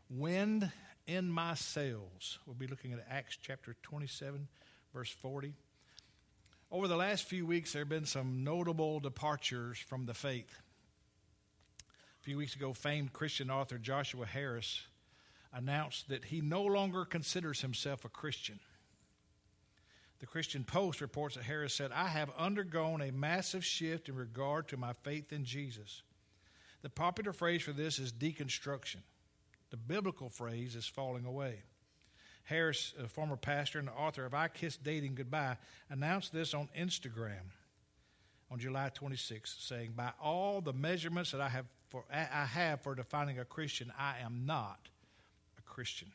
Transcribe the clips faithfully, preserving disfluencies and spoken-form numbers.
Wind in my sails. We'll be looking at Acts chapter twenty-seven, verse forty. Over the last few weeks, there have been some notable departures from the faith. A few weeks ago, famed Christian author Joshua Harris announced that he no longer considers himself a Christian. The Christian Post reports that Harris said, "I have undergone a massive shift in regard to my faith in Jesus." The popular phrase for this is deconstruction. The biblical phrase is falling away. Harris, a former pastor and the author of I Kiss Dating Goodbye, announced this on Instagram on July twenty-sixth, saying, "By all the measurements that I have for I have for defining a Christian, I am not a Christian."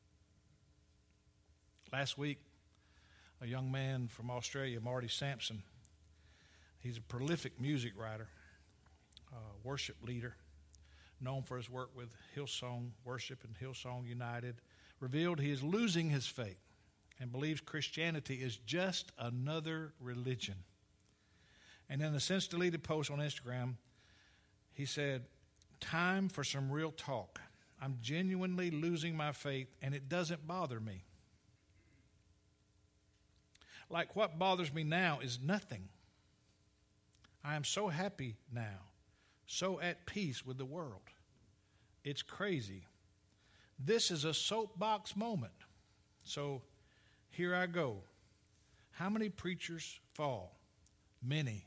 Last week, a young man from Australia, Marty Sampson, he's a prolific music writer, uh, worship leader, known for his work with Hillsong Worship and Hillsong United, revealed he is losing his faith and believes Christianity is just another religion. And in a since-deleted post on Instagram, he said, "Time for some real talk. I'm genuinely losing my faith, and it doesn't bother me. Like, what bothers me now is nothing. I am so happy now, so at peace with the world. It's crazy. This is a soapbox moment. So here I go. How many preachers fall? Many.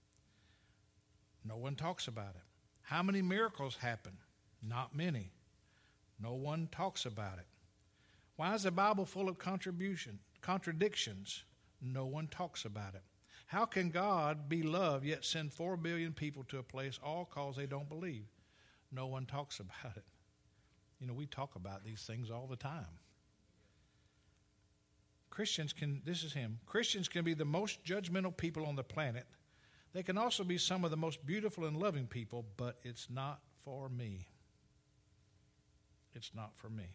No one talks about it. How many miracles happen? Not many. No one talks about it. Why is the Bible full of contribution, contradictions? No one talks about it. How can God be love yet send four billion people to a place all cause they don't believe? No one talks about it. You know, we talk about these things all the time. Christians can, this is him, Christians can be the most judgmental people on the planet. They can also be some of the most beautiful and loving people, but it's not for me. It's not for me.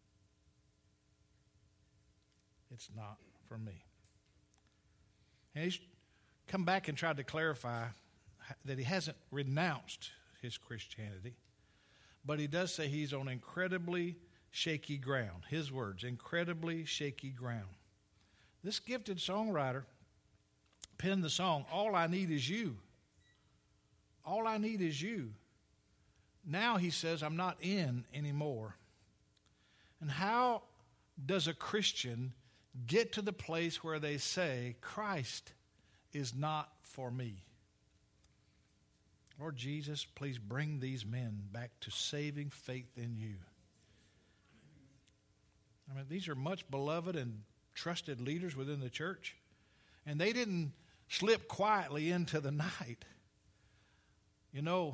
It's not for me. And he's come back and tried to clarify that he hasn't renounced his Christianity, but he does say he's on incredibly shaky ground. His words, incredibly shaky ground. This gifted songwriter penned the song, "All I Need Is You." All I need is you. Now he says, I'm not in anymore. And how does a Christian get to the place where they say, Christ is not for me? Lord Jesus, please bring these men back to saving faith in you. I mean, these are much beloved and trusted leaders within the church, and they didn't slip quietly into the night. You know,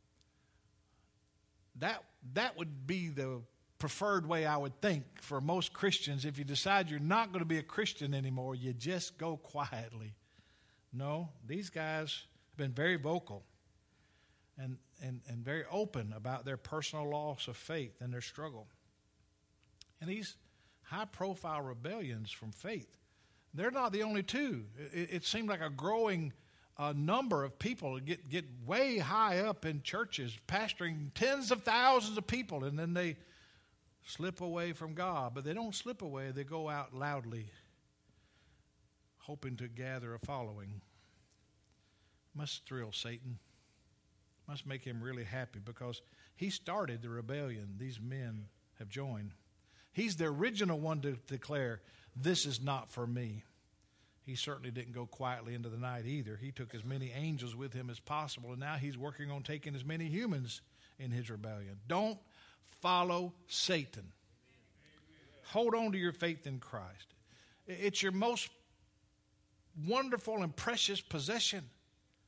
that that would be the preferred way, I would think, for most Christians. If you decide you're not going to be a Christian anymore, you just go quietly. No, these guys have been very vocal and, and, and very open about their personal loss of faith and their struggle. And these high-profile rebellions from faith, they're not the only two. It, it seemed like a growing uh, number of people get, get way high up in churches, pastoring tens of thousands of people, and then they slip away from God. But they don't slip away. They go out loudly, hoping to gather a following. Must thrill Satan. Must make him really happy, because he started the rebellion these men have joined. He's the original one to declare, this is not for me. He certainly didn't go quietly into the night either. He took as many angels with him as possible, and now he's working on taking as many humans in his rebellion. Don't follow Satan. Amen. Hold on to your faith in Christ. It's your most wonderful and precious possession. Amen.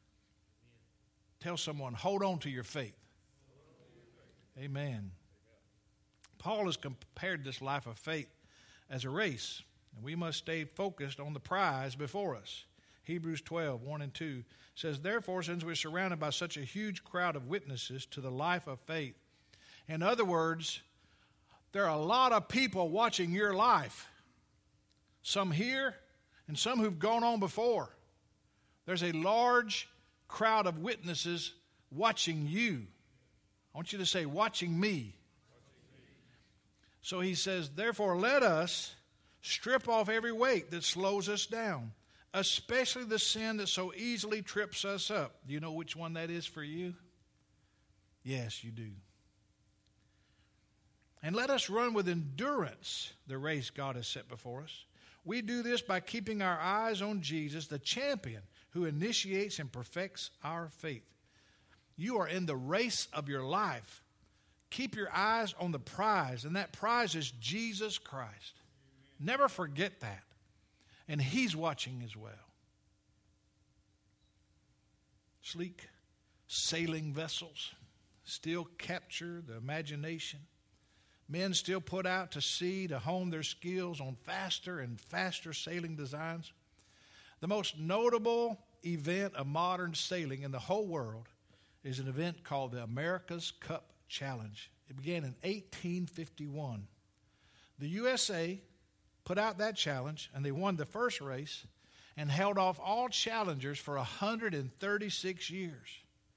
Tell someone, hold on to your faith. Amen. Amen. Paul has compared this life of faith as a race, and we must stay focused on the prize before us. Hebrews twelve, one and two says, therefore, since we're surrounded by such a huge crowd of witnesses to the life of faith, in other words, there are a lot of people watching your life, some here and some who've gone on before. There's a large crowd of witnesses watching you. I want you to say, watching me. So he says, therefore let us strip off every weight that slows us down, especially the sin that so easily trips us up. Do you know which one that is for you? Yes, you do. And let us run with endurance the race God has set before us. We do this by keeping our eyes on Jesus, the champion who initiates and perfects our faith. You are in the race of your life. Keep your eyes on the prize, and that prize is Jesus Christ. Never forget that. And he's watching as well. Sleek sailing vessels still capture the imagination. Men still put out to sea to hone their skills on faster and faster sailing designs. The most notable event of modern sailing in the whole world is an event called the America's Cup Challenge. It began in eighteen fifty-one. The U S A put out that challenge, and they won the first race and held off all challengers for one hundred thirty-six years.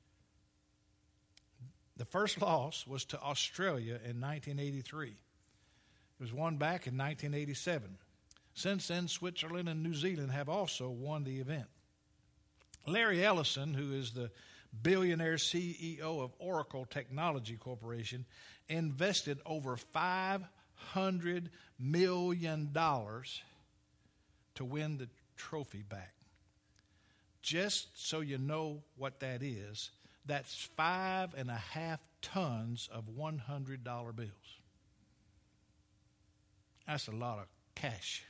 The first loss was to Australia in nineteen eighty-three. It was won back in nineteen eighty-seven. Since then, Switzerland and New Zealand have also won the event. Larry Ellison, who is the billionaire C E O of Oracle Technology Corporation, invested over five hundred million dollars to win the trophy back. Just so you know what that is, that's five and a half tons of one hundred dollar bills. That's a lot of cash.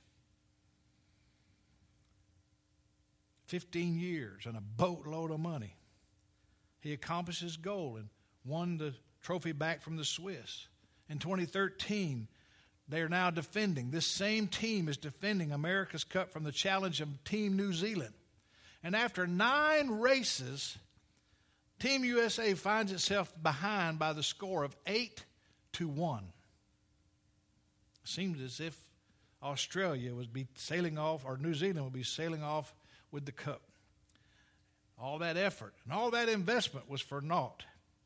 Fifteen years and a boatload of money. He accomplished his goal and won the trophy back from the Swiss. In twenty thirteen, they are now defending. This same team is defending America's Cup from the challenge of Team New Zealand. And after nine races, Team U S A finds itself behind by the score of eight to one. Seems as if Australia would be sailing off, or New Zealand would be sailing off with the cup. All that effort and all that investment was for naught.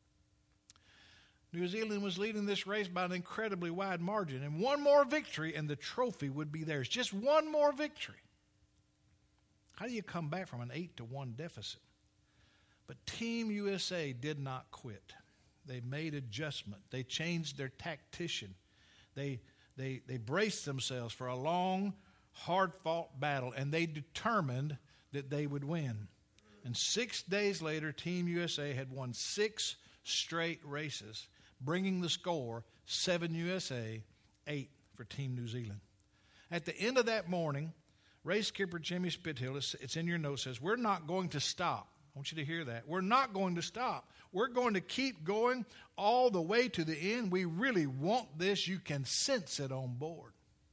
New Zealand was leading this race by an incredibly wide margin, and one more victory and the trophy would be theirs. Just one more victory. How do you come back from an eight to one deficit? But Team U S A did not quit. They made adjustment. They changed their tactician. They, they, they braced themselves for a long, hard-fought battle, and they determined that they would win. And six days later, Team U S A had won six straight races, bringing the score seven U S A, eight for Team New Zealand. At the end of that morning, race skipper Jimmy Spithill, it's in your notes, says, we're not going to stop. I want you to hear that. We're not going to stop. We're going to keep going all the way to the end. We really want this. You can sense it on board.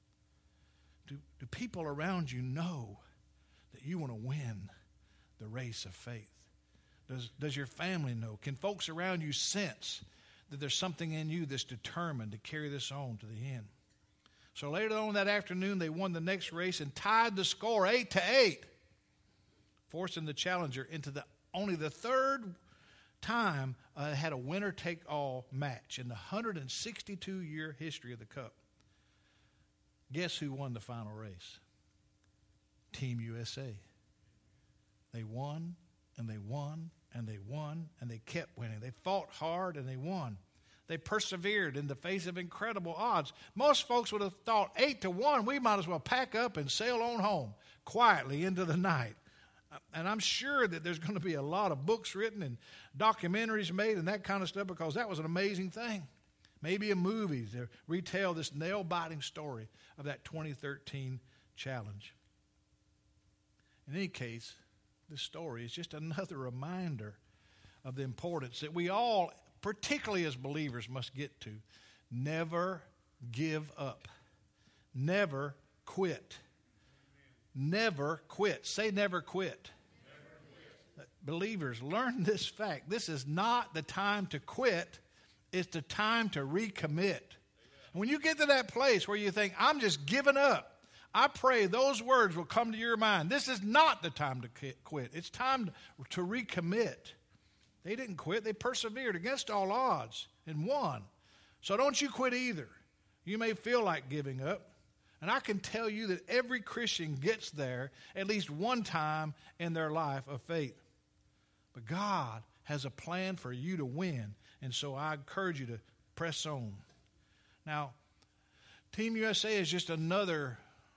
Do, do people around you know that you want to win the race of faith? Does, does your family know? Can folks around you sense that there's something in you that's determined to carry this on to the end? So later on that afternoon, they won the next race and tied the score eight to eight, forcing the challenger into the only the third time uh, had a winner-take-all match in the one hundred sixty-two year history of the Cup. Guess who won the final race? Team U S A. They won, and they won, and they won, and they kept winning. They fought hard, and they won. They persevered in the face of incredible odds. Most folks would have thought, eight to one, we might as well pack up and sail on home quietly into the night. And I'm sure that there's going to be a lot of books written and documentaries made and that kind of stuff, because that was an amazing thing. Maybe a movie to retell this nail-biting story of that twenty thirteen challenge. In any case, this story is just another reminder of the importance that we all, particularly as believers, must get to. Never give up. Never quit. Never quit. Say never quit. Never quit. Believers, learn this fact. This is not the time to quit. It's the time to recommit. Amen. When you get to that place where you think, I'm just giving up, I pray those words will come to your mind. This is not the time to quit. It's time to recommit. They didn't quit. They persevered against all odds and won. So don't you quit either. You may feel like giving up. And I can tell you that every Christian gets there at least one time in their life of faith. But God has a plan for you to win. And so I encourage you to press on. Now, Team U S A is just another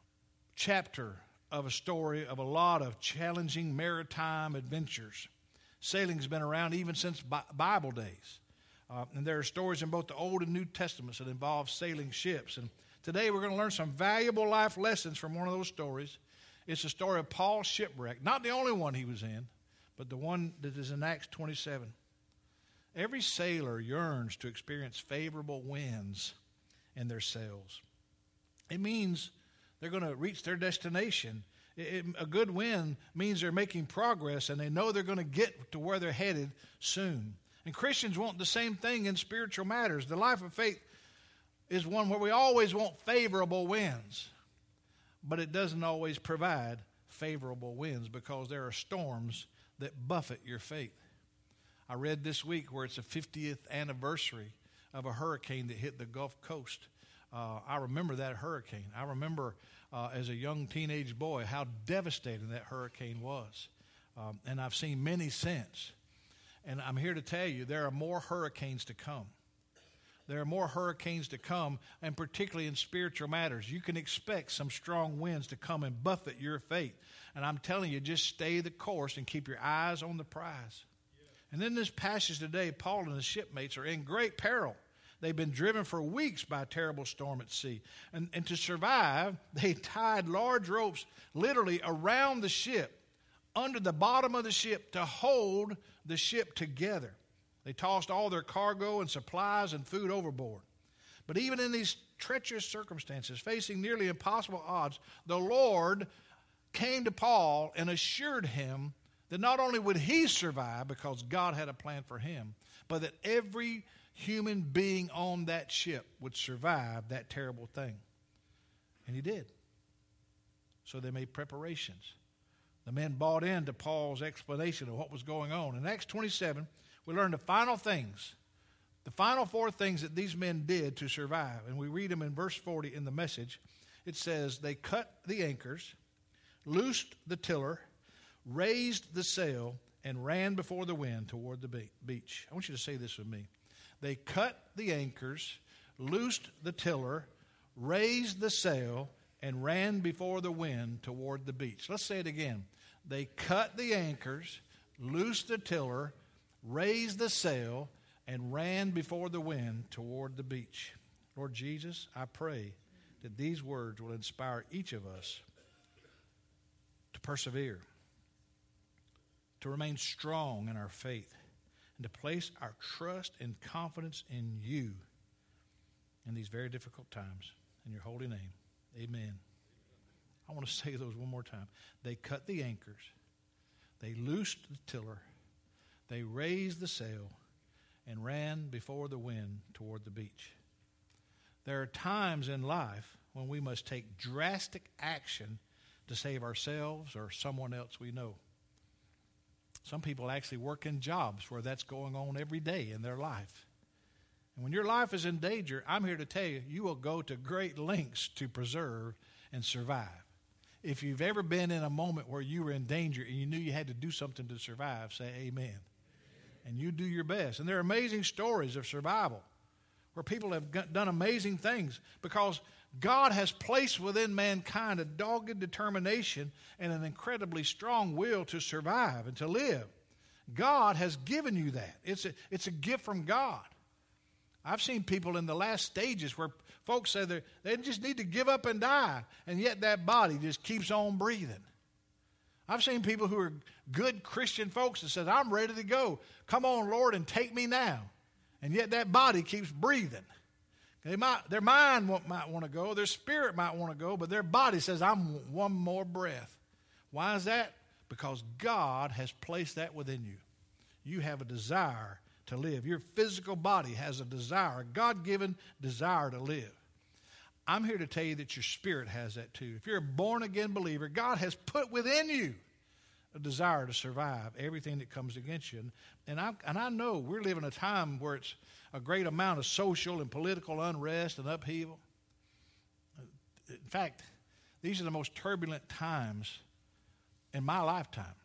chapter of a story of a lot of challenging maritime adventures. Sailing's been around even since Bible days. Uh, and there are stories in both the Old and New Testaments that involve sailing ships. And today we're going to learn some valuable life lessons from one of those stories. It's the story of Paul's shipwreck. Not the only one he was in, but the one that is in Acts twenty-seven. Every sailor yearns to experience favorable winds in their sails. It means they're going to reach their destination. It, it, a good wind means they're making progress, and they know they're going to get to where they're headed soon. And Christians want the same thing in spiritual matters. The life of faith is one where we always want favorable winds, but it doesn't always provide favorable winds because there are storms that buffet your faith. I read this week where it's the fiftieth anniversary of a hurricane that hit the Gulf Coast. Uh, I remember that hurricane. I remember uh, as a young teenage boy how devastating that hurricane was. Um, and I've seen many since. And I'm here to tell you there are more hurricanes to come. There are more hurricanes to come, and particularly in spiritual matters. You can expect some strong winds to come and buffet your faith. And I'm telling you, just stay the course and keep your eyes on the prize. And in this passage today, Paul and his shipmates are in great peril. They've been driven for weeks by a terrible storm at sea. And, and to survive, they tied large ropes literally around the ship, under the bottom of the ship, to hold the ship together. They tossed all their cargo and supplies and food overboard. But even in these treacherous circumstances, facing nearly impossible odds, the Lord came to Paul and assured him that not only would he survive because God had a plan for him, but that every human being on that ship would survive that terrible thing. And he did. So they made preparations. The men bought into Paul's explanation of what was going on. In Acts twenty-seven, we learn the final things, the final four things that these men did to survive. And we read them in verse forty in the Message. It says, they cut the anchors, loosed the tiller, raised the sail, and ran before the wind toward the beach. I want you to say this with me. They cut the anchors, loosed the tiller, raised the sail, and ran before the wind toward the beach. Let's say it again. They cut the anchors, loosed the tiller, raised the sail, and ran before the wind toward the beach. Lord Jesus, I pray that these words will inspire each of us to persevere, to remain strong in our faith, and to place our trust and confidence in you in these very difficult times. In your holy name, amen. I want to say those one more time. They cut the anchors. They loosed the tiller. They raised the sail and ran before the wind toward the beach. There are times in life when we must take drastic action to save ourselves or someone else we know. Some people actually work in jobs where that's going on every day in their life. And when your life is in danger, I'm here to tell you, you will go to great lengths to preserve and survive. If you've ever been in a moment where you were in danger and you knew you had to do something to survive, say amen. Amen. And you do your best. And there are amazing stories of survival where people have done amazing things because God has placed within mankind a dogged determination and an incredibly strong will to survive and to live. God has given you that. It's a, it's a gift from God. I've seen people in the last stages where folks say they just need to give up and die, and yet that body just keeps on breathing. I've seen people who are good Christian folks that says, I'm ready to go. Come on, Lord, and take me now. And yet that body keeps breathing. They might, their mind might want to go, their spirit might want to go, but their body says, I'm one more breath. Why is that? Because God has placed that within you. You have a desire to live. Your physical body has a desire, a God-given desire to live. I'm here to tell you that your spirit has that too. If you're a born-again believer, God has put within you a desire to survive everything that comes against you. And I, and I know we're living a time where it's a great amount of social and political unrest and upheaval. in fact, these are the most turbulent times in my lifetime.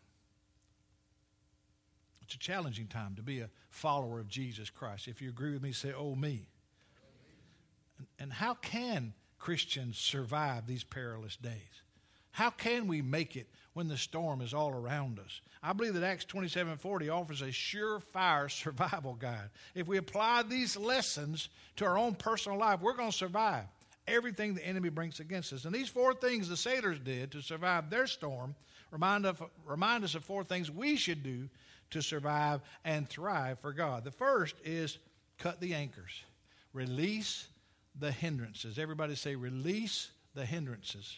It's a challenging time to be a follower of Jesus Christ. If you agree with me, say, oh, me. And, and how can Christians survive these perilous days? How can we make it when the storm is all around us? I believe that Acts twenty-seven forty offers a surefire survival guide. If we apply these lessons to our own personal life, we're going to survive everything the enemy brings against us. And these four things the sailors did to survive their storm remind us, remind us of four things we should do to survive and thrive for God. The first is cut the anchors. Release the hindrances. Everybody say, release the hindrances.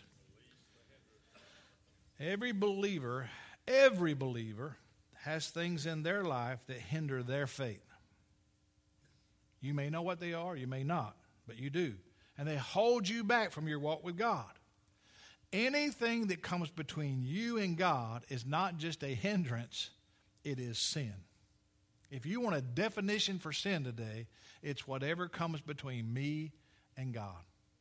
Every believer, every believer has things in their life that hinder their faith. You may know what they are, you may not, but you do. And they hold you back from your walk with God. Anything that comes between you and God is not just a hindrance, it is sin. If you want a definition for sin today, it's whatever comes between me and God.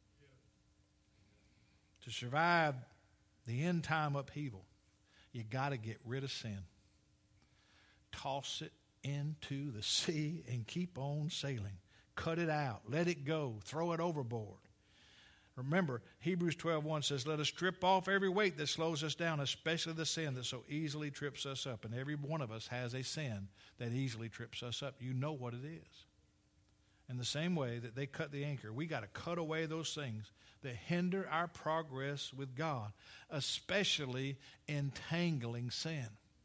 To survive the end time upheaval, you got to get rid of sin. Toss it into the sea and keep on sailing. Cut it out. Let it go. Throw it overboard. Remember, Hebrews twelve one says, let us strip off every weight that slows us down, especially the sin that so easily trips us up. And every one of us has a sin that easily trips us up. You know what it is. In the same way that they cut the anchor, we got to cut away those things that hinder our progress with God, especially entangling sin.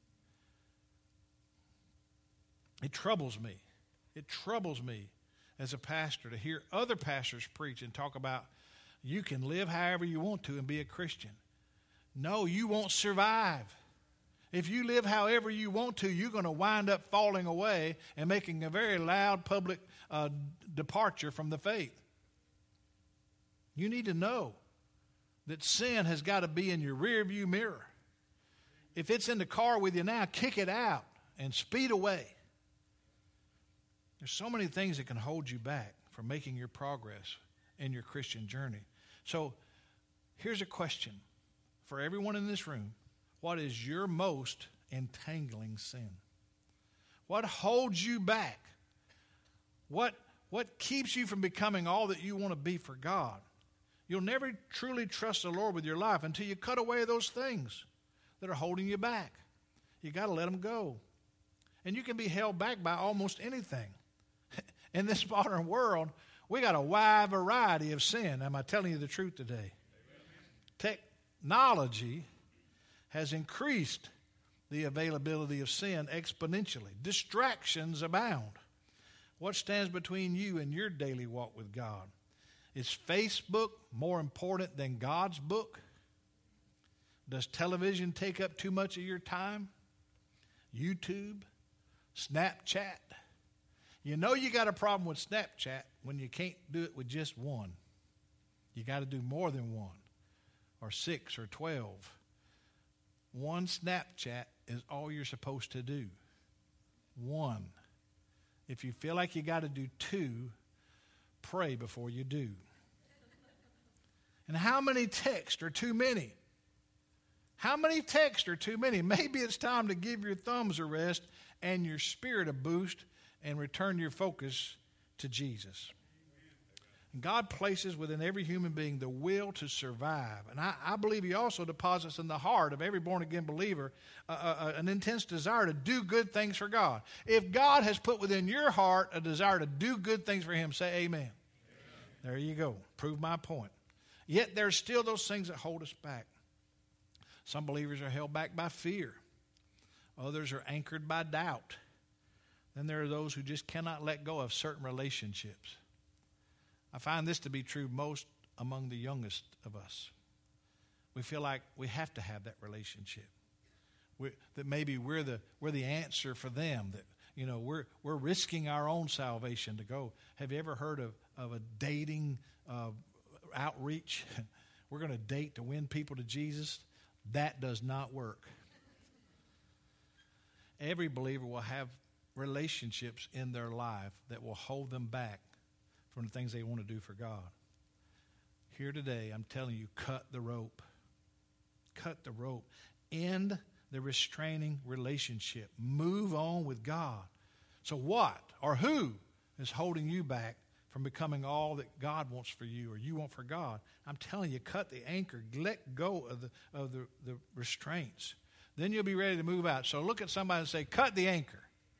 It troubles me. It troubles me as a pastor to hear other pastors preach and talk about you can live however you want to and be a Christian. No, you won't survive. If you live however you want to, you're going to wind up falling away and making a very loud public uh, departure from the faith. You need to know that sin has got to be in your rearview mirror. If it's in the car with you now, kick it out and speed away. There's so many things that can hold you back from making your progress in your Christian journey. So here's a question for everyone in this room. What is your most entangling sin? What holds you back? What, what keeps you from becoming all that you want to be for God? You'll never truly trust the Lord with your life until you cut away those things that are holding you back. You got to let them go. And you can be held back by almost anything. In this modern world, we got a wide variety of sin. Am I telling you the truth today? Amen. Technology has increased the availability of sin exponentially. Distractions abound. What stands between you and your daily walk with God? Is Facebook more important than God's book? Does television take up too much of your time? YouTube? Snapchat? You know you got a problem with Snapchat when you can't do it with just one. You got to do more than one, or six, or twelve. One Snapchat is all you're supposed to do. One. If you feel like you got to do two, pray before you do. And how many texts are too many? How many texts are too many? Maybe it's time to give your thumbs a rest and your spirit a boost and return your focus to Jesus. God places within every human being the will to survive. And I, I believe he also deposits in the heart of every born-again believer uh, uh, an intense desire to do good things for God. If God has put within your heart a desire to do good things for him, say amen. Amen. There you go. Prove my point. Yet there's still those things that hold us back. Some believers are held back by fear. Others are anchored by doubt. Then there are those who just cannot let go of certain relationships. I find this to be true most among the youngest of us. We feel like we have to have that relationship. We, that maybe we're the we're the answer for them. That you know we're we're risking our own salvation to go. Have you ever heard of of a dating uh, outreach? We're going to date to win people to Jesus. That does not work. Every believer will have relationships in their life that will hold them back from the things they want to do for God. Here today, I'm telling you, cut the rope. Cut the rope. End the restraining relationship. Move on with God. So what or who is holding you back from becoming all that God wants for you or you want for God? I'm telling you, cut the anchor. Let go of the of the, the restraints. Then you'll be ready to move out. So look at somebody and say, cut the anchor.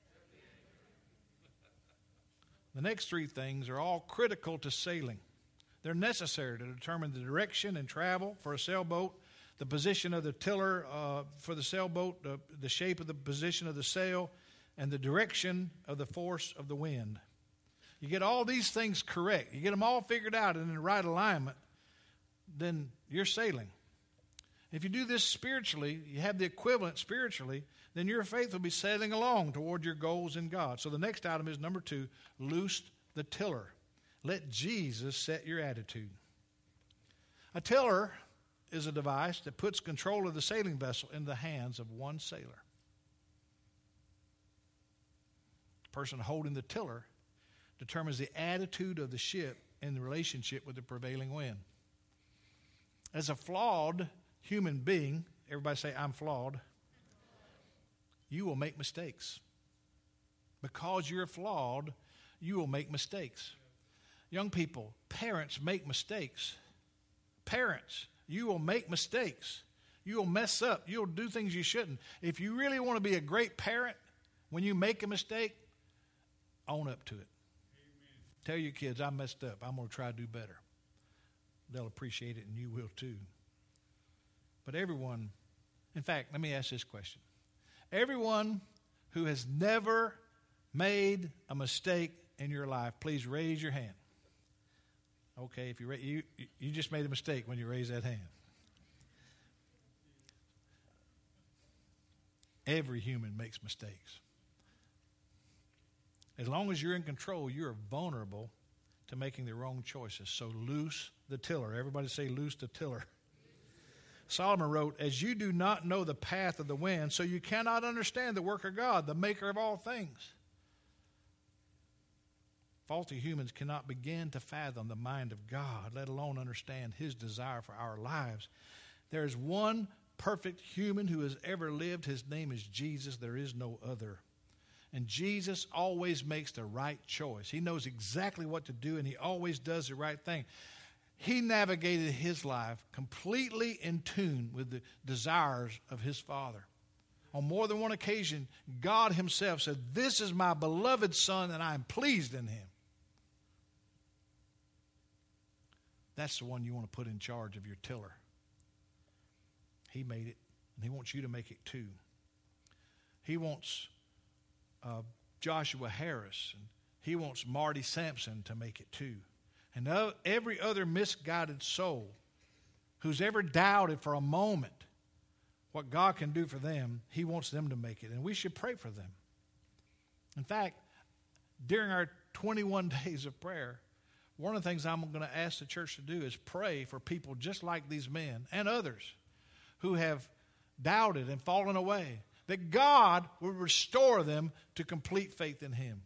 The next three things are all critical to sailing. They're necessary to determine the direction and travel for a sailboat, the position of the tiller uh, for the sailboat, the, the shape of the position of the sail, and the direction of the force of the wind. You get all these things correct, you get them all figured out and in the right alignment, then you're sailing. If you do this spiritually, you have the equivalent spiritually, then your faith will be sailing along toward your goals in God. So the next item is number two, loose the tiller. Let Jesus set your attitude. A tiller is a device that puts control of the sailing vessel in the hands of one sailor. The person holding the tiller determines the attitude of the ship in the relationship with the prevailing wind. As a flawed human being, everybody say, I'm flawed. You will make mistakes. Because you're flawed, you will make mistakes. Young people, parents make mistakes. Parents, you will make mistakes. You will mess up. You'll do things you shouldn't. If you really want to be a great parent, when you make a mistake, own up to it. Amen. Tell your kids, I messed up. I'm going to try to do better. They'll appreciate it, and you will too. But everyone, in fact, let me ask this question. Everyone who has never made a mistake in your life, please raise your hand. Okay, if you you you just made a mistake when you raised that hand. Every human makes mistakes. As long as you're in control, you're vulnerable to making the wrong choices. So loose the tiller. Everybody say loose the tiller. Solomon wrote, as you do not know the path of the wind, so you cannot understand the work of God, the maker of all things. Faulty humans cannot begin to fathom the mind of God, let alone understand his desire for our lives. There is one perfect human who has ever lived. His name is Jesus. There is no other. And Jesus always makes the right choice. He knows exactly what to do, and he always does the right thing. He navigated his life completely in tune with the desires of his Father. On more than one occasion, God himself said, this is my beloved Son, and I am pleased in him. That's the one you want to put in charge of your tiller. He made it, and he wants you to make it too. He wants uh, Joshua Harris, and he wants Marty Sampson to make it too. And every other misguided soul who's ever doubted for a moment what God can do for them, he wants them to make it. And we should pray for them. In fact, during our twenty-one days of prayer, one of the things I'm going to ask the church to do is pray for people just like these men and others who have doubted and fallen away, that God will restore them to complete faith in him.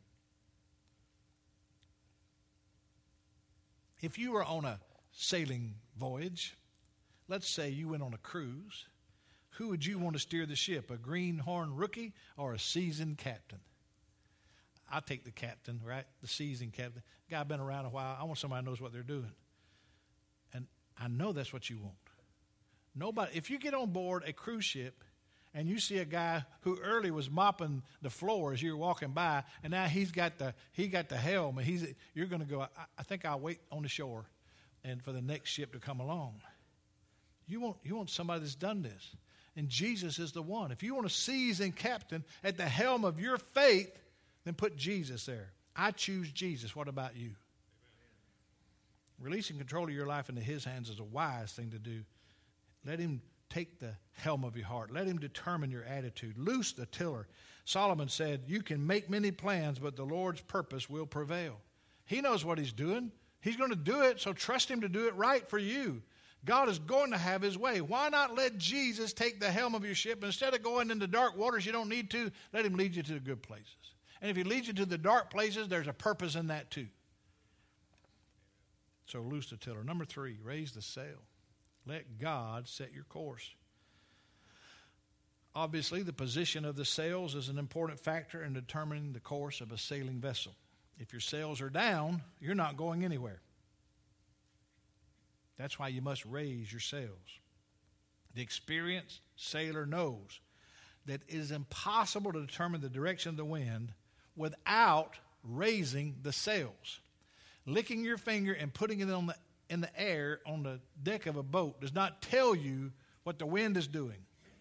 If you were on a sailing voyage, let's say you went on a cruise, who would you want to steer the ship, a greenhorn rookie or a seasoned captain? I'll take the captain, right? The seasoned captain. Guy been around a while. I want somebody who knows what they're doing. And I know that's what you want. Nobody. If you get on board a cruise ship and you see a guy who early was mopping the floor as you were walking by, and now he's got the he got the helm, and he's you're going to go, I, I think I'll wait on the shore and for the next ship to come along. You want you want somebody that's done this. And Jesus is the one. If you want a seasoned captain at the helm of your faith, then put Jesus there. I choose Jesus. What about you? Amen. Releasing control of your life into his hands is a wise thing to do. Let him take the helm of your heart. Let him determine your attitude. Loose the tiller. Solomon said, you can make many plans, but the Lord's purpose will prevail. He knows what he's doing. He's going to do it, so trust him to do it right for you. God is going to have his way. Why not let Jesus take the helm of your ship? Instead of going into dark waters you don't need to, let him lead you to the good places. And if he leads you to the dark places, there's a purpose in that too. So loose the tiller. Number three, raise the sail. Let God set your course. Obviously, the position of the sails is an important factor in determining the course of a sailing vessel. If your sails are down, you're not going anywhere. That's why you must raise your sails. The experienced sailor knows that it is impossible to determine the direction of the wind without raising the sails. Licking your finger and putting it on the, in the air on the deck of a boat does not tell you what the wind is doing.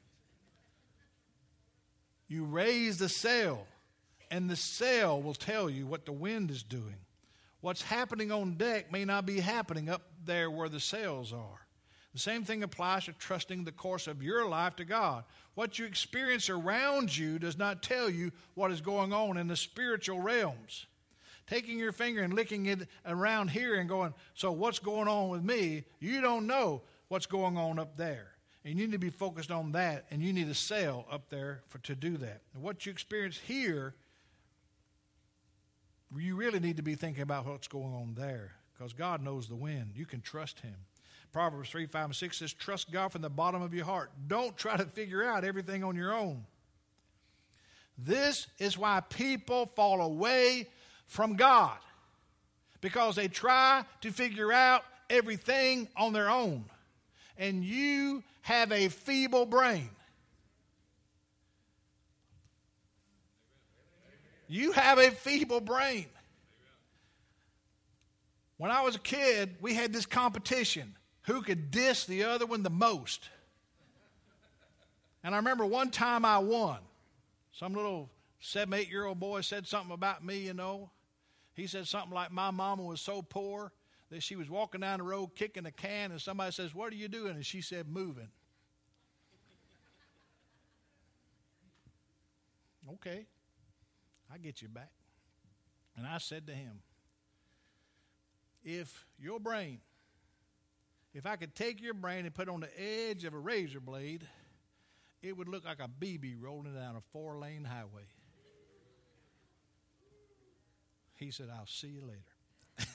You raise the sail, and the sail will tell you what the wind is doing. What's happening on deck may not be happening up there where the sails are. The same thing applies to trusting the course of your life to God. What you experience around you does not tell you what is going on in the spiritual realms. Taking your finger and licking it around here and going, so what's going on with me? You don't know what's going on up there. And you need to be focused on that, and you need a sail up there for, to do that. And what you experience here, you really need to be thinking about what's going on there, because God knows the wind. You can trust Him. Proverbs three, five, and six says, trust God from the bottom of your heart. Don't try to figure out everything on your own. This is why people fall away from God, because they try to figure out everything on their own. And you have a feeble brain. You have a feeble brain. When I was a kid, we had this competition. Who could diss the other one the most? And I remember one time I won. Some little seven, eight-year-old boy said something about me, you know. He said something like, my mama was so poor that she was walking down the road kicking a can, and somebody says, what are you doing? And she said, moving. Okay, I get you back. And I said to him, if your brain, if I could take your brain and put it on the edge of a razor blade, it would look like a B B rolling down a four-lane highway. He said, I'll see you later.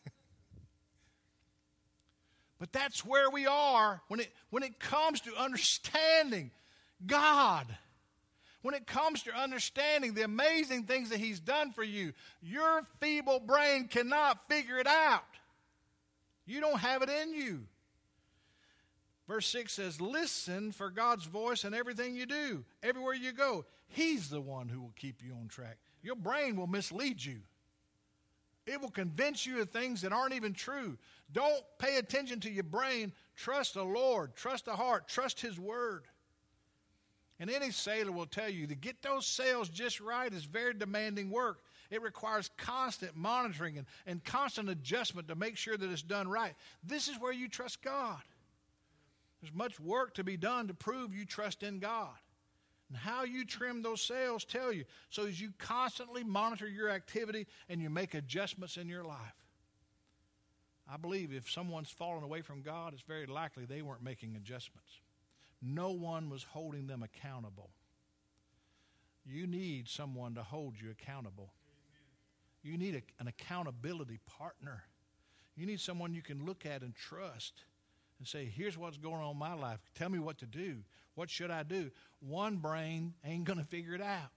But that's where we are when it, when it comes to understanding God. When it comes to understanding the amazing things that He's done for you, your feeble brain cannot figure it out. You don't have it in you. Verse six says, listen for God's voice in everything you do. Everywhere you go, He's the one who will keep you on track. Your brain will mislead you. It will convince you of things that aren't even true. Don't pay attention to your brain. Trust the Lord. Trust the heart. Trust His word. And any sailor will tell you to get those sails just right is very demanding work. It requires constant monitoring and, and constant adjustment to make sure that it's done right. This is where you trust God. There's much work to be done to prove you trust in God. And how you trim those sails tell you. So as you constantly monitor your activity and you make adjustments in your life. I believe if someone's fallen away from God, it's very likely they weren't making adjustments. No one was holding them accountable. You need someone to hold you accountable. You need a, an accountability partner. You need someone you can look at and trust and say, here's what's going on in my life. Tell me what to do. What should I do? One brain ain't going to figure it out.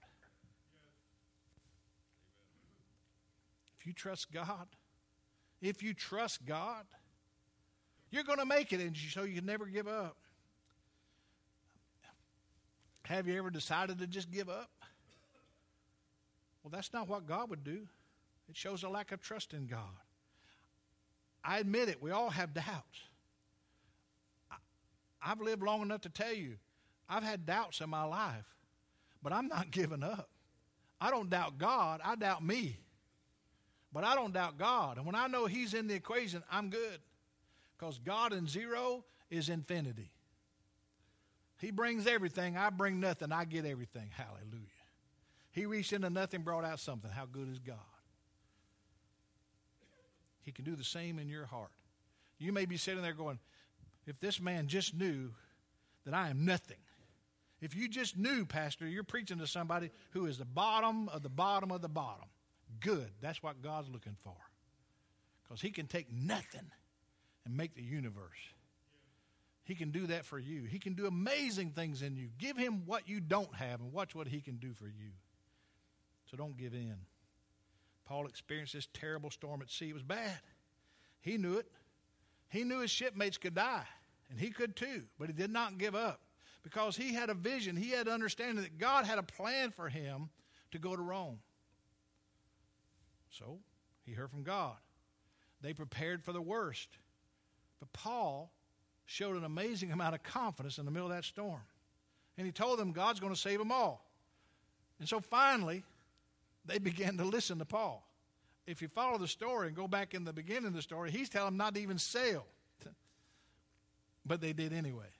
If you trust God, if you trust God, you're going to make it, and so you can never give up. Have you ever decided to just give up? Well, that's not what God would do. It shows a lack of trust in God. I admit it. We all have doubts. I, I've lived long enough to tell you, I've had doubts in my life, but I'm not giving up. I don't doubt God. I doubt me. But I don't doubt God. And when I know He's in the equation, I'm good. Because God in zero is infinity. He brings everything. I bring nothing. I get everything. Hallelujah. He reached into nothing, brought out something. How good is God? He can do the same in your heart. You may be sitting there going, if this man just knew that I am nothing. If you just knew, Pastor, you're preaching to somebody who is the bottom of the bottom of the bottom. Good. That's what God's looking for. Because he can take nothing and make the universe. He can do that for you. He can do amazing things in you. Give him what you don't have and watch what he can do for you. So don't give in. Paul experienced this terrible storm at sea. It was bad. He knew it. He knew his shipmates could die, and he could too, but he did not give up because he had a vision. He had understanding that God had a plan for him to go to Rome. So he heard from God. They prepared for the worst. But Paul showed an amazing amount of confidence in the middle of that storm. And he told them God's going to save them all. And so finally, they began to listen to Paul. If you follow the story and go back in the beginning of the story, he's telling them not to even sail. But they did anyway.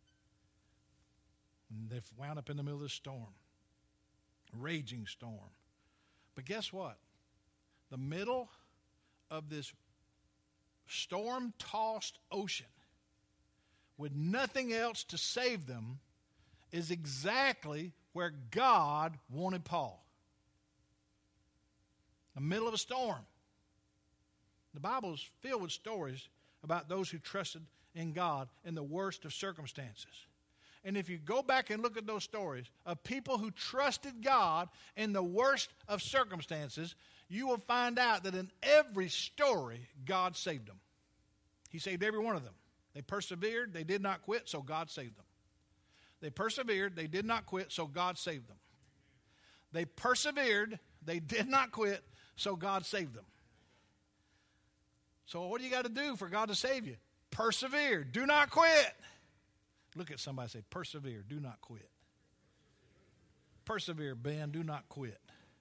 And they wound up in the middle of the storm. A raging storm. But guess what? The middle of this storm-tossed ocean with nothing else to save them is exactly where God wanted Paul. The middle of a storm. The Bible is filled with stories about those who trusted in God in the worst of circumstances. And if you go back and look at those stories of people who trusted God in the worst of circumstances, you will find out that in every story, God saved them. He saved every one of them. They persevered, they did not quit, so God saved them. They persevered, they did not quit, so God saved them. They persevered, they did not quit, so God saved them. So what do you got to do for God to save you? Persevere. Do not quit. Look at somebody and say, persevere. Do not quit. Persevere, Ben. Do not quit.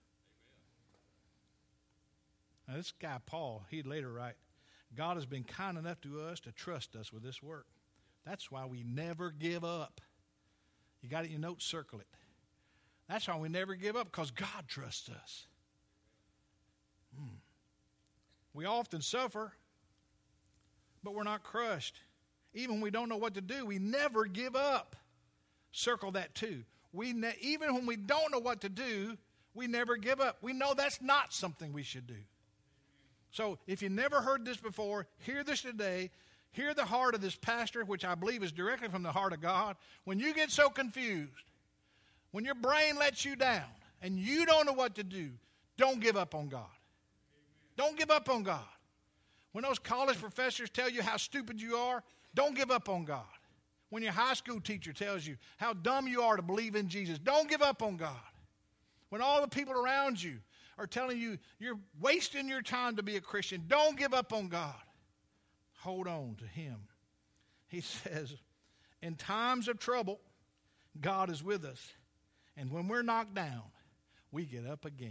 Now this guy, Paul, he'd later write, God has been kind enough to us to trust us with this work. That's why we never give up. You got it in your notes, circle it. That's why we never give up, because God trusts us. Hmm. We often suffer, but we're not crushed. Even when we don't know what to do, we never give up. Circle that too. We ne- even when we don't know what to do, we never give up. We know that's not something we should do. So if you never heard this before, hear this today. Hear the heart of this pastor, which I believe is directly from the heart of God. When you get so confused, when your brain lets you down and you don't know what to do, don't give up on God. Don't give up on God. When those college professors tell you how stupid you are, don't give up on God. When your high school teacher tells you how dumb you are to believe in Jesus, don't give up on God. When all the people around you are telling you you're wasting your time to be a Christian, don't give up on God. Hold on to him. He says, in times of trouble, God is with us. And when we're knocked down, we get up again.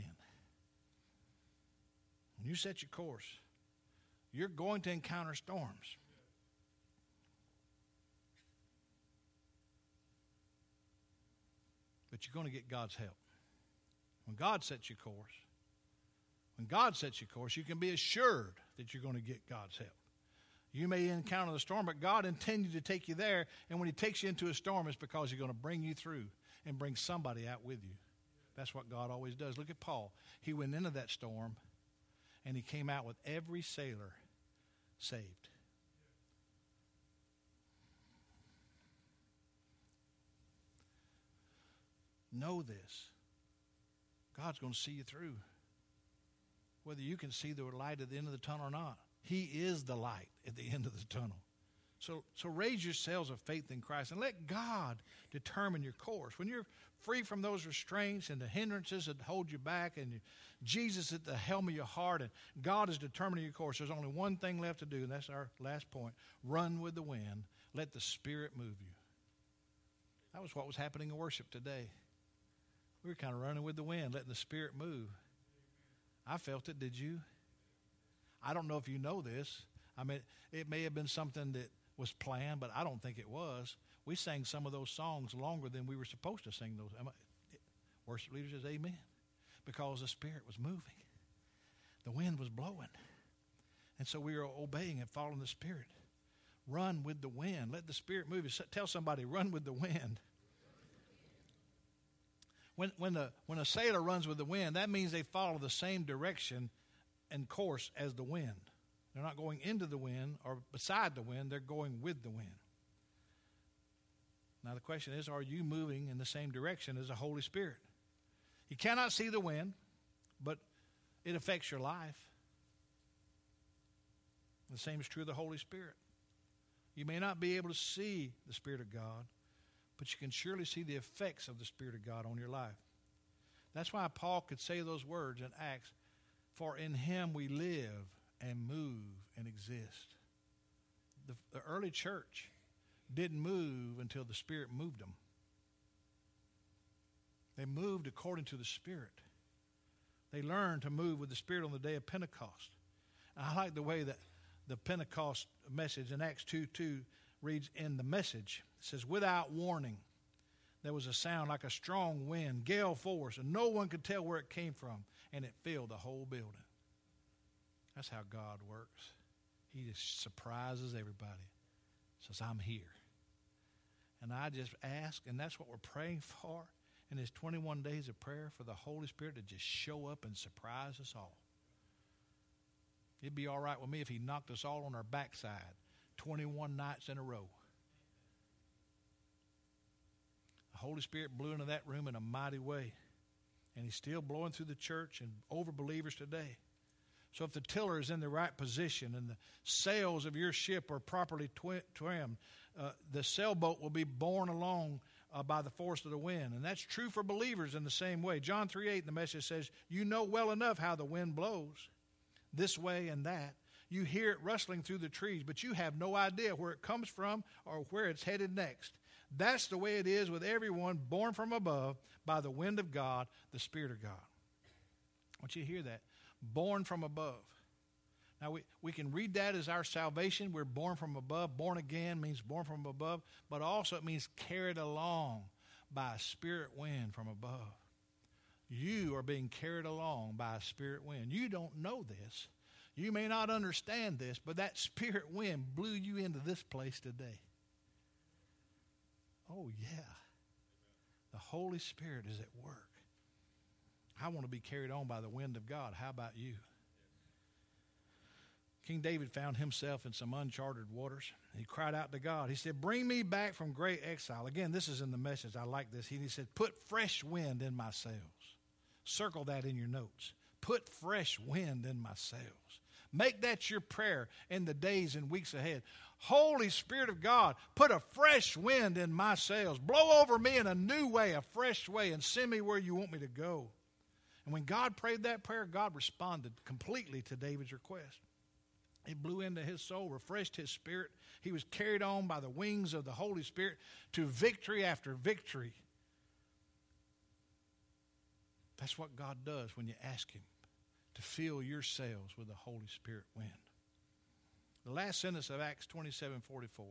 When you set your course, you're going to encounter storms. But you're going to get God's help. When God sets your course, when God sets your course, you can be assured that you're going to get God's help. You may encounter the storm, but God intended to take you there, and when he takes you into a storm, it's because he's going to bring you through and bring somebody out with you. That's what God always does. Look at Paul. He went into that storm, and he came out with every sailor saved. Know this. God's going to see you through. Whether you can see the light at the end of the tunnel or not. He is the light at the end of the tunnel. So, so raise your sails of faith in Christ and let God determine your course. When you're free from those restraints and the hindrances that hold you back, and you, Jesus at the helm of your heart, and God is determining your course, there's only one thing left to do, and that's our last point. Run with the wind. Let the Spirit move you. That was what was happening in worship today. We were kind of running with the wind, letting the Spirit move. I felt it. Did you? I don't know if you know this. I mean, it may have been something that was planned, but I don't think it was. We sang some of those songs longer than we were supposed to sing those. Worship leader says amen. Because the Spirit was moving. The wind was blowing. And so we were obeying and following the Spirit. Run with the wind. Let the Spirit move you. Tell somebody, run with the wind. When, when, the, when a sailor runs with the wind, that means they follow the same direction and course as the wind. They're not going into the wind or beside the wind. They're going with the wind. Now the question is, are you moving in the same direction as the Holy Spirit? You cannot see the wind, but it affects your life. The same is true of the Holy Spirit. You may not be able to see the Spirit of God, but you can surely see the effects of the Spirit of God on your life. That's why Paul could say those words in Acts, for in him we live and move and exist. The, the early church didn't move until the Spirit moved them. They moved according to the Spirit. They learned to move with the Spirit on the day of Pentecost. And I like the way that the Pentecost message in Acts two two reads in the message. It says, without warning, there was a sound like a strong wind, gale force, and no one could tell where it came from, and it filled the whole building. That's how God works. He just surprises everybody. Says, I'm here. And I just ask, and that's what we're praying for in this twenty-one days of prayer, for the Holy Spirit to just show up and surprise us all. It'd be all right with me if he knocked us all on our backside twenty-one nights in a row. The Holy Spirit blew into that room in a mighty way. And he's still blowing through the church and over believers today. So if the tiller is in the right position and the sails of your ship are properly twi- trimmed, uh, the sailboat will be borne along uh, by the force of the wind. And that's true for believers in the same way. John three eight in the message says, you know well enough how the wind blows, this way and that. You hear it rustling through the trees, but you have no idea where it comes from or where it's headed next. That's the way it is with everyone born from above by the wind of God, the Spirit of God. I want you to hear that. Born from above. Now, we, we can read that as our salvation. We're born from above. Born again means born from above, but also it means carried along by a spirit wind from above. You are being carried along by a spirit wind. You don't know this. You may not understand this, but that spirit wind blew you into this place today. Oh, yeah. The Holy Spirit is at work. I want to be carried on by the wind of God. How about you? King David found himself in some uncharted waters. He cried out to God. He said, bring me back from great exile. Again, this is in the message. I like this. He said, put fresh wind in my sails. Circle that in your notes. Put fresh wind in my sails. Make that your prayer in the days and weeks ahead. Holy Spirit of God, put a fresh wind in my sails. Blow over me in a new way, a fresh way, and send me where you want me to go. And when God prayed that prayer, God responded completely to David's request. It blew into his soul, refreshed his spirit. He was carried on by the wings of the Holy Spirit to victory after victory. That's what God does when you ask him to fill your sails with the Holy Spirit wind. The last sentence of Acts twenty-seven forty-four.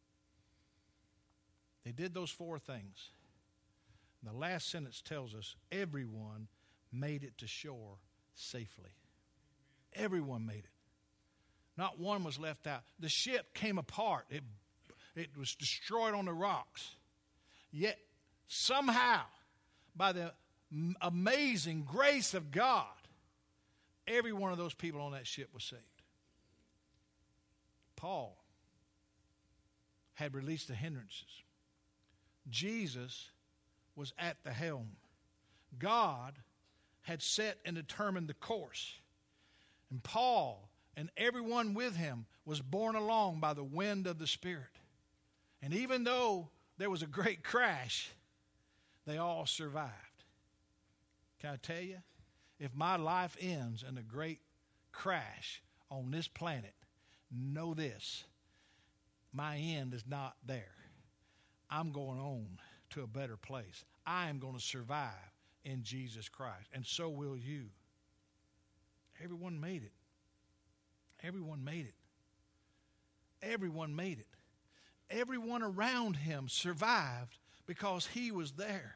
They did those four things. And the last sentence tells us everyone made it to shore safely. Everyone made it. Not one was left out. The ship came apart. It, it was destroyed on the rocks. Yet somehow, by the amazing grace of God, every one of those people on that ship was saved. Paul had released the hindrances. Jesus was at the helm. God had set and determined the course. And Paul and everyone with him was borne along by the wind of the Spirit. And even though there was a great crash, they all survived. Can I tell you? If my life ends in a great crash on this planet, know this. My end is not there. I'm going on to a better place. I am going to survive in Jesus Christ. And so will you. Everyone made it. Everyone made it. Everyone made it. Everyone around him survived because he was there.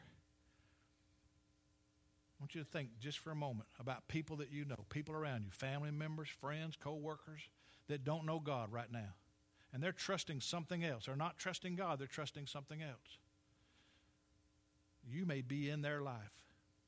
I want you to think just for a moment about people that you know, people around you, family members, friends, co-workers that don't know God right now. And they're trusting something else. They're not trusting God, they're trusting something else. You may be in their life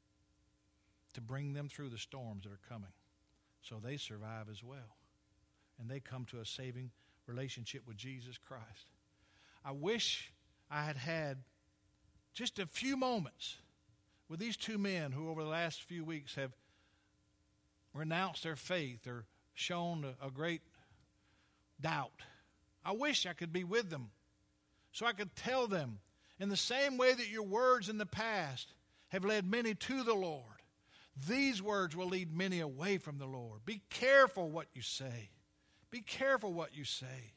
to bring them through the storms that are coming so they survive as well. and they come to a saving relationship with Jesus Christ. I wish I had had just a few moments with these two men who over the last few weeks have renounced their faith or shown a, a great doubt. I wish I could be with them so I could tell them, in the same way that your words in the past have led many to the Lord, these words will lead many away from the Lord. Be careful what you say. Be careful what you say.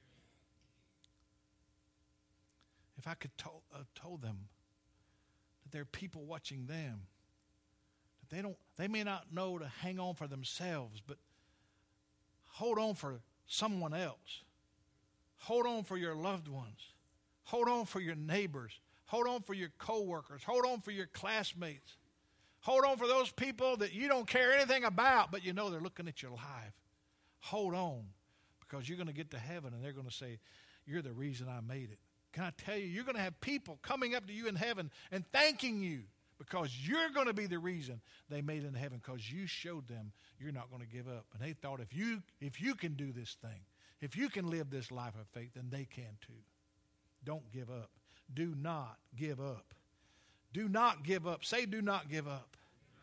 If I could have told, uh, told them that there are people watching them, that they don't, they may not know to hang on for themselves, but hold on for someone else. Hold on for your loved ones. Hold on for your neighbors. Hold on for your coworkers. Hold on for your classmates. Hold on for those people that you don't care anything about, but you know they're looking at your life. Hold on, because you're going to get to heaven and they're going to say, you're the reason I made it. Can I tell you, you're going to have people coming up to you in heaven and thanking you because you're going to be the reason they made it in heaven, because you showed them you're not going to give up. And they thought, if you if you can do this thing, if you can live this life of faith, then they can too. Don't give up. Do not give up. Do not give up. Say, do not give up.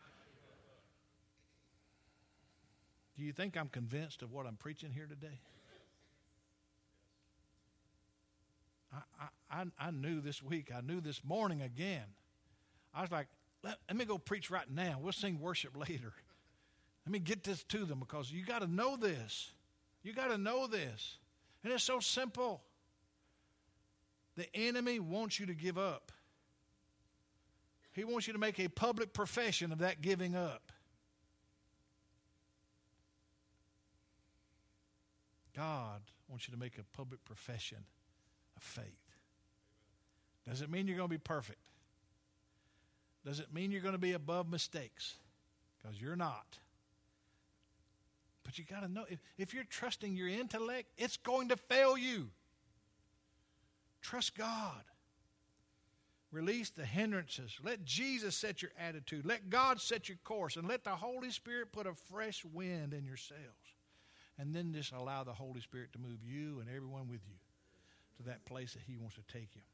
Do you think I'm convinced of what I'm preaching here today? I, I, I knew this week, I knew this morning again. I was like, let, let me go preach right now. We'll sing worship later. Let me get this to them, because you got to know this. You got to know this. And it's so simple. The enemy wants you to give up. He wants you to make a public profession of that giving up. God wants you to make a public profession of faith. Does it mean you're going to be perfect? Does it mean you're going to be above mistakes? Because you're not. But you got to know, if, if you're trusting your intellect, it's going to fail you. Trust God. Release the hindrances. Let Jesus set your attitude. Let God set your course. And let the Holy Spirit put a fresh wind in your sails. And then just allow the Holy Spirit to move you and everyone with you to that place that He wants to take you.